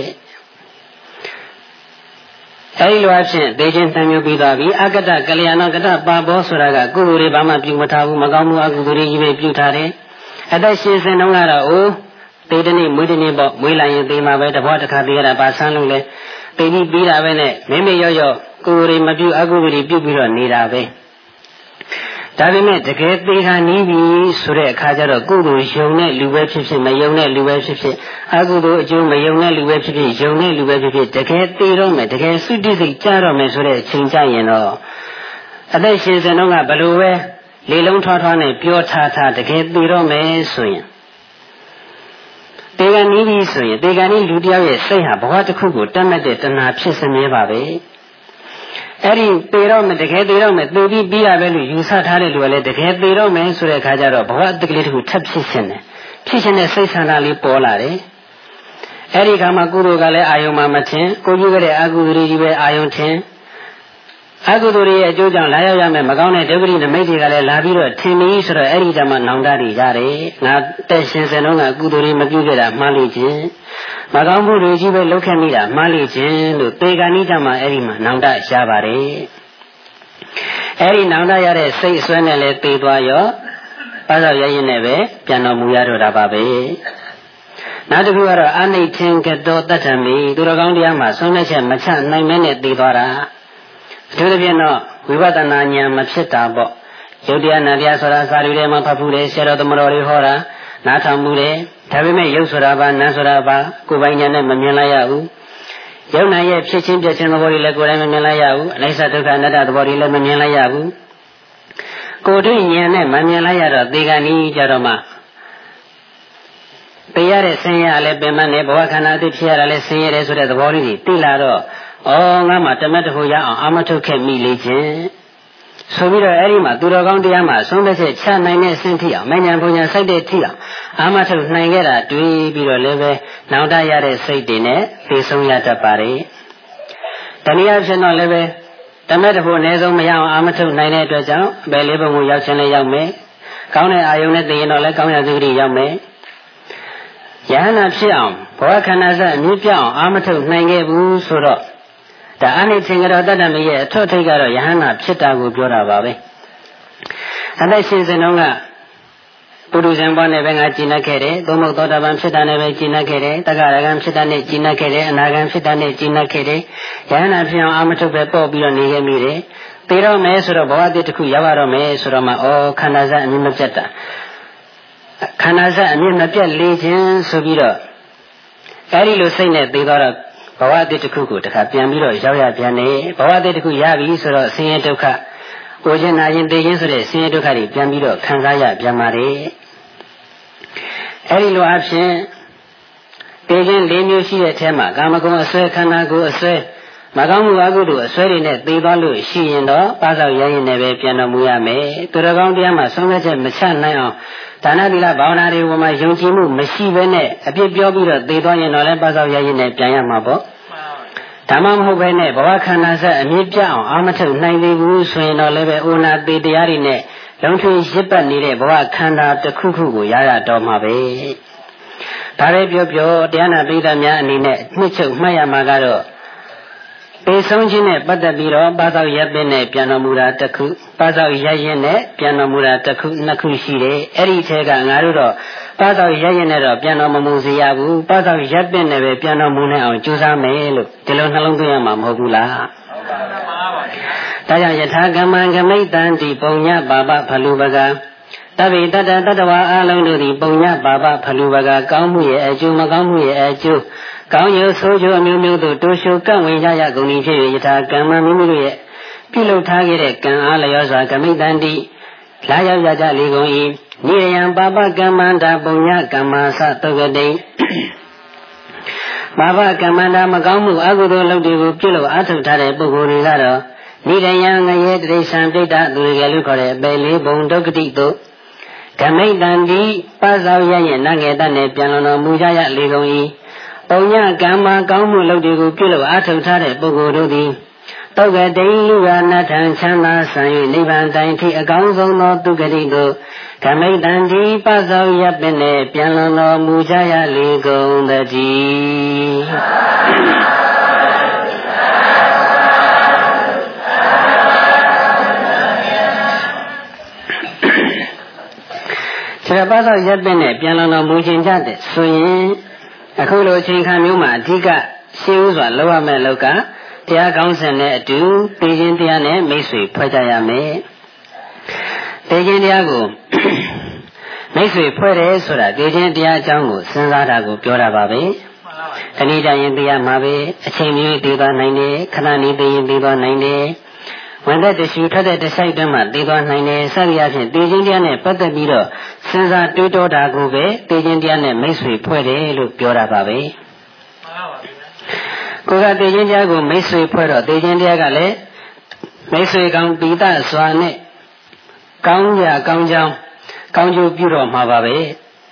အဲဒီလိုအဖြစ်ဒေချင်းတန်မျိုးပြီးသွားပြီအကတကလျာဏကတပါဘောဆိုတာကကုသိုလ်တွေဘာမှပြုမထားဘူးမကောင်းမှုအကုသိုလ်တွေကြီးပဲပြုထားတယ်အသက်ရှင်စဉ်တုန်းကတော့အိုးသေတနေ့မွေးတနေ့ပေါ့မွေးလာရင်သေမှာပဲတဘောတစ်ခါသေရတာပါဆန်းလို့လေသေပြီးပြီးတာပဲနဲ့မိမိရော့ရော့ကုသိုလ်တွေမပြုအကုသိုလ်တွေပြုပြီးတော့နေတာပဲဒါပေမဲ့တကယ်သေခါနီးပြီဆိုတဲ့အခါကျတော့ကုသိုလ်ယုံတဲ့လူပဲဖြစ်ဖြစ်မယုံတဲ့လူပဲဖြစ်ဖြစ်အကုသိုလ်အကျိုးမယုံတဲ့လူပဲဖြစ်ဖြစ်ယုံတဲ့လူပဲဖြစ်ဖြစ်တကယ်သေတော့မယ်တကယ်သုတိစိတ်ကြတော့မယ်ဆိုတဲ့အချိန်ကြရင်တော့အသက်ရှင်စဉ်တော့ကဘလို့ပဲလေလုံးထွားထွားနဲ့ပြောထားထားတကယ်သေတော့မယ်ဆိုရင်သေခါနီးပြီဆိုရင်သေခါနီးလူတယောက်ရဲ့စိတ်ဟာဘဝတစ်ခုကိုတတ်မှတ်တဲ့တဏှာဖြစ်စမြဲပါပဲအဲ့ဒီသေတော့မယ်တကယ်သေတော့မယ်သေပြီးပြီးရပဲလို့ယူဆထားတဲ့လူကလည်းတကယ်သေတော့မယ်ဆိုတဲ့အခါကျတော့ဘဝတကလေးတစ်ခုထပ်ဖြစ်ရှင်တယ်ဖြစ်ရှင်တဲ့စိတ်ဆန္ဒလေးပေါ်လာတယ်အဲ့ဒီခါမှာကုသိုလ်ကလည်းအာယုံမှာမထင်ကိုပြုခဲ့တဲ့အကုသိုလ်တွေကြီးပဲအာယုံထင်အကုသိုလ်ရဲ့အကျိုးကြောင့်လာရောက်ရမယ်မကောင်းတဲ့ဒုက္ခရိနမိတ်တွေကလည်းလာပြီးတော့ထင်ပြီးဆိုတော့အဲ့ဒီတမှာနောင်တတွေရတယ်ငါတက်ရှင်စင်တော့ကကုသိုလ်တွေမပြုခဲ့တာမှားလို့ချင်းမကောင်းမှုတွေကြီးပဲလုပ်ခဲ့မိတာမှားလို့ချင်းလို့သေကဏိတမှာအဲ့ဒီမှာနောင်တရပါတယ်အဲ့ဒီနောင်တရတဲ့စိတ်အစွဲနဲ့လည်းသေသွားရောပါသောရရင်နဲ့ပဲပြန်တော်မူရတော့တာပါပဲနောက်တစ်ခုကတော့အနိဋ္ဌင်ကတောတတ္ထမိသူတော်ကောင်းတရားမှာဆုံးဖြတ်ချက်မချနိုင်မဲနဲ့သေသွားတာအထူးသဖြင့်တော့ဝိပဿနာဉာဏ်မဖြစ်တာပေါ့ယုတ်တရားနာတရားဆိုတာစာရီထဲမှာဖတ်ဖို့လေဆရာတော်သမတော်တွေဟောတာနားထောင်မှုလေဒါပေမဲ့ယုတ်ဆိုတာပါနာဆိုတာပါကိုယ်ပိုင်ဉာဏ်နဲ့မမြင်လိုက်ရဘူးယုတ်နာရဲ့ဖြစ်ချင်းပြချင်းသဘောတွေလည်းကိုယ်တိုင်မမြင်လိုက်ရဘူးအနိစ္စဒုက္ခအနတ္တသဘောတွေလည်းမမြင်လိုက်ရဘူးကိုယ်တွေ့ဉာဏ်နဲ့မမြင်လိုက်ရတော့သေကဏီကြတော့မှတရားတဲ့ဆင်းရဲလည်းပင်မနဲ့ဘဝခန္ဓာအသိဖြစ်ရတာလည်းဆင်းရဲတယ်ဆိုတဲ့သဘောလေးတွေသိလာတော့ဩငါမှတမက်တဖို့ရအောင်အာမထုတ်ခဲ့မိလေခြင်းဆိုပြီးတော့အဲ့ဒီမှာသူတော်ကောင်းတရားမှာဆုံးဖြတ်ချက်ချနိုင်တဲ့အဆင့်ထိအောင်မဉ္ဇဉ်ဘုံညာစိုက်တဲ့ထိအောင်အာမထုတ်နိုင်ခဲ့တာတွေးပြီးတော့လည်းပဲနောင်တရတဲ့စိတ်တွေနဲ့သိဆုံးရတတ်ပါတယ်တနည်းအားဖြင့်တော့လည်းပဲတမက်တဖို့အနည်းဆုံးမရအောင်အာမထုတ်နိုင်တဲ့အတွက်ကြောင့်ဘယ်လေးဘုံကိုရောက်ခြင်းလည်းရောက်မယ်ကောင်းတဲ့အာယုန်နဲ့သိရင်တော့လည်းကောင်းရာသုခတိရောက်မယ်ယဟနာဖြစ်အောင်ဘဝခန္ဓာစအမြင့်ပြောင်းအာမထုတ်နိုင်ခဲ့ဘူးဆိုတော့ဒါအနိဋ္ဌင်္ဂရောတတ္တမရဲ့အထွတ်ထိပ်ကတော့ယဟနာဖြစ်တာကိုပြောတာပါပဲအသက်ရှင်စဉ်တုန်းကပုရုဇဉ်ဘဝနဲ့ပဲငါကျင့်ခဲ့တယ်သုံးမုတ်သောတာပန်ဖြစ်တာနဲ့ပဲကျင့်ခဲ့တယ်တက္ကရာဂံဖြစ်တာနဲ့ကျင့်ခဲ့တယ်အနာဂံဖြစ်တာနဲ့ကျင့်ခဲ့တယ်ယဟနာဖြစ်အောင်အာမထုတ်ပဲပေါ့ပြီးတော့နေခဲ့မိတယ်သေတော့မယ်ဆိုတော့ဘဝတည်းတစ်ခုရောက်ရတော့မယ်ဆိုတော့မှဩခန္ဓာစအမြင့်မပြတ်တာခန္ဓာစအမြင့်မပြတ်လေခြင်းဆိုပြီးတော့အဲဒီလိုစိတ်နဲ့သေတော့ဘဝတည်းတစ်ခုကိုတခါပြန်ပြီးတော့ရောက်ရပြန်နေဘဝတည်းတစ်ခုရပြီဆိုတော့ဆင်းရဲဒုက္ခကိုခြင်းနာခြင်းသိခြင်းဆိုတဲ့ဆင်းရဲဒုက္ခတွေပြန်ပြီးတော့ခံစားရပြန်ပါတယ်အဲဒီလိုအဖြစ်သိခြင်း၄မျိုးရှိတဲ့အထက်မှာကာမဂုဏ်အစွဲခန္ဓာကိုယ်အစွဲမကောင်းမှုအကုသိုလ်အစွဲတွေနဲ့သိသွားလို့ရှိရင်တော့ပါသောက်ရရင်လည်းပဲပြန်တော်မူရမယ်သူတော်ကောင်းတရားမှာဆုံးဖြတ်ချက်မချနိုင်အောင်ဒါနသီလဘာဝနာတွေပေါ်မှာယုံကြည်မှုမရှိဘဲနဲ့အပြစ်ပြောပြီးတော့သိသွားရင်တော့လည်းပါသောက်ရရင်နဲ့ပြန်ရမှာပေါ့ဒါမှမဟုတ်ဘဲနဲ့ဘဝခန္ဓာဆက်အမြင့်ပြအောင်အာမထုတ်နိုင်သေးဘူးဆိုရင်တော့လည်းပဲအိုနာသေးတရားတွေနဲ့လုံထွေရစ်ပတ်နေတဲ့ဘဝခန္ဓာတစ်ခုခုကိုရရတော့မှာပဲဒါပဲပြောပြောတရားနာပိဋကများအနေနဲ့နှစ်ချုပ်မှတ်ရမှာကတော့ပေဆုံးခြင်းနဲ့ပတ်သက်ပြီးတော့ပါသောက်ရပ်ပင်နဲ့ပြန်တော်မူတာတစ်ခုပါသောက်ရရင်နဲ့ပြန်တော်မူတာတစ်ခုနှစ်ခုရှိတယ်အဲ့ဒီထဲကငါတို့တော့ပါသောက်ရရင်နဲ့တော့ပြန်တော်မမူစေရဘူးပါသောက်ရပ်ပင်နဲ့ပဲပြန်တော်မူနိုင်အောင်ကြိုးစားမယ်လို့ဒီလိုနှလုံးသွင်းရမှာမဟုတ်ဘူးလားဟုတ်ပါပါဒါကြောင့်ယထာကမ္မံကမိတ်တံတိပုံညပါပဖလူပကတဗ္ဗေတတ္တတတ္တဝါအလုံးတို့သည်ပုံညပါပဖလူပကကောင်းမှုရဲ့အကျိုးမကောင်းမှုရဲ့အကျိုးကောင်းကျိုးဆိုးကျိုးအမျိုးမျိုးတို့တိုးရှုကန့်ဝင်ကြရကုန်၏ဖြစ်၍ယထာကမ္မမိမိတို့ရဲ့ပြုလုပ်ထားခဲ့တဲ့ကံအားလျောစွာကမိတ္တန္တိလာရောက်ရကြလေကုန်၏နိယံပါပကမ္မန္တာပုံညကမ္မာသသုဂတိပါပကမ္မန္တာမကောင်းမှုအကုသိုလ်လုပ်တွေကိုပြုလုပ်အားထုတ်ထားတဲ့ပုဂ္ဂိုလ်တွေကတော့နိယံငရေတိရစ္ဆာန်ပိဋ္ဌသူတွေကလူခေါ်တဲ့အပေလေးဘုံဒုက္ခတိတို့ကမိတ္တန္တိပသောရရဲ့နငယ်တတ်နဲ့ပြန်တော်မူကြရလေကုန်၏ပုံညကမ္မာကောင်းမှုလုပ်တွေကိုပြုလုပ်အားထုတ်ထားတဲ့ပုဂ္ဂိုလ်တို့သည်တုတ်ကတိလူကနထံချမ်းသာဆံ၍နိဗ္ဗာန်တိုင်ထိအကောင်းဆုံးသောသူဂတိတို့ကမိတ္တန္တိပသောရပ်ပင်နဲ့ပြန်လွန်တော်မူကြရလေကုန်သတည်းခြေပသောရပ်ပင်နဲ့ပြန်လွန်တော်မူခြင်းကြတဲ့ဆိုရင်အခုလိုအချိန်ခါမျိုးမှာအဓိကရှင်းဥစွာလောက်ရမယ့်လောက်ကတရားကောင်းစဉ်နဲ့အတူသိခြင်းတရားနဲ့မိတ်ဆွေဖွဲ့ကြရမယ်။သိခြင်းတရားကိုမိတ်ဆွေဖွဲ့တယ်ဆိုတာသိခြင်းတရားအကြောင်းကိုစဉ်းစားတာကိုပြောတာပါပဲ။ခဏကြရင်သိရမှာပဲအချိန်မျိုးသိသွားနိုင်တယ်ခဏနေသိရင်သိသွားနိုင်တယ်ဝန်သက်တ िश ထွက်တဲ့တစိုက်တွင်းမှာသိသွားနိုင်တယ်စသည်အဖြစ်သိခြင်းတရားနဲ့ပတ်သက်ပြီးတော့စဉ်းစားတွေးတောတာကိုပဲသိခြင်းတရားနဲ့မိတ်ဆွေဖွဲ့တယ်လို့ပြောတာပါပဲ။မှန်ပါပါဗျာ။ကိုယ်ကသိခြင်းတရားကိုမိတ်ဆွေဖွဲ့တော့သိခြင်းတရားကလည်းမိတ်ဆွေကောင်းပိသစွာနဲ့ကောင်းကြကောင်းကြောင်းကောင်းကျိုးပြုတော်မှာပါပဲ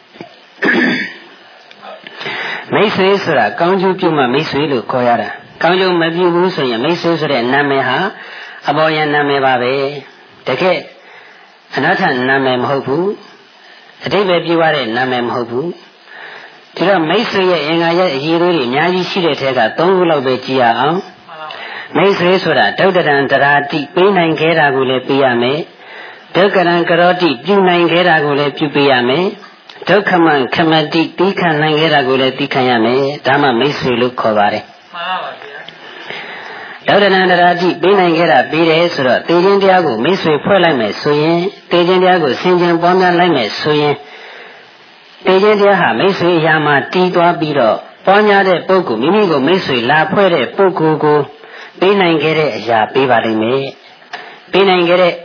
မိတ်ဆွေဆိုတာကောင်းကျိုးပြုမှမိတ်ဆွေလို့ခေါ်ရတာကောင်းကျိုးမပြုဘူးဆိုရင်မိတ်ဆွေဆိုတဲ့နာမည်ဟာအပေါ်ယံနာမည်ပါပဲတကယ်အနာထနာမည်မဟုတ်ဘူးအတိပ္ပယ်ပြုရတဲ့နာမည်မဟုတ်ဘူးဒီတော့မိတ်ဆွေရဲ့အင်္ဂါရဲ့အရေးတွေအများကြီးရှိတဲ့ထဲကသုံးခုလောက်ပဲကြည့်ရအောင်မိတ်ဆွေဆိုတာဒုက္ကရံတရာတိပေးနိုင်ခဲ့တာကိုလည်းပေးရမယ်ဒုက္ကရံကရောတိပြုနိုင်ခဲ့တာကိုလည်းပြုပေးရမယ်ဒုက္ခမံခမတိတိခံနိုင်ခဲ့တာကိုလည်းတိခံရမယ်ဒါမှမိတ်ဆွေလို့ခေါ်ပါတယ်မှန်ပါပါဗျာဒုက္ကရံတရာတိပေးနိုင်ခဲ့တာပေးတယ်ဆိုတော့တေခြင်းတရားကိုမိတ်ဆွေဖွဲ့လိုက်မယ်ဆိုရင်တေခြင်းတရားကိုဆင်ခြင်ပွားများလိုက်မယ်ဆိုရင်တေခြင်းတရားဟာမိတ်ဆွေရာမှာတီးသွားပြီးတော့ပွားများတဲ့ပုဂ္ဂိုလ်မိမိကိုမိတ်ဆွေလာဖွဲ့တဲ့ပုဂ္ဂိုလ်ကိုပေးနိုင်ခဲ့တဲ့အရာပေးပါလိမ့်မယ်ပေးနိုင်ခဲ့တဲ့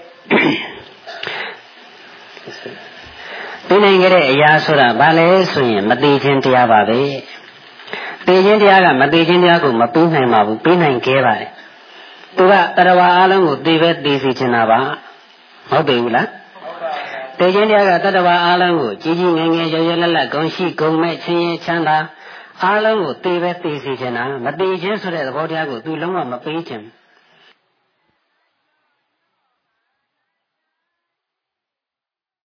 ပေးနိုင်ခဲ့တဲ့အရာဆိုတာဘာလဲဆိုရင်မသိခြင်းတရားပါပဲသိခြင်းတရားကမသိခြင်းတရားကိုမပေးနိုင်ပါဘူးပေးနိုင်ခဲ့ပါတယ်သူကတရဝါအလုံးကိုသိပဲသိစေချင်တာပါမဟုတ်ပေဘူးလားသိခြင်းတရားကတတဝါအလုံးကိုကြီးကြီးငယ်ငယ်ရရလက်လက်ဂုံရှိဂုံမဲ့ချင်းချင်းချမ်းသာအလုံးကိုသိပဲသိစေချင်တာမသိခြင်းဆိုတဲ့သဘောတရားကိုသူလုံးဝမပေးချင်